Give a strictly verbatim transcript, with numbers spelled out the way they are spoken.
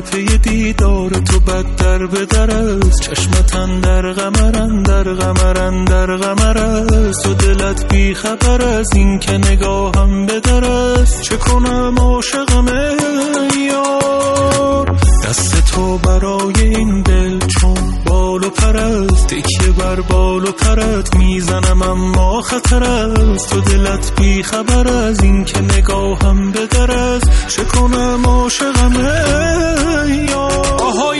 پی دیدار تو بد در به در است. چشمتن در غمرن در غمرن در غمر است. و دلت بی خبر از این که نگاهم به در است. چه کنم عاشقم ای یار، دست تو برای این دل چون بال و پر است. تکیه بر بال و پرت میزنم اما خطر است. تو دلت بی خبر از این که نگاهم به در است. چه کنم عاشقم ای یار.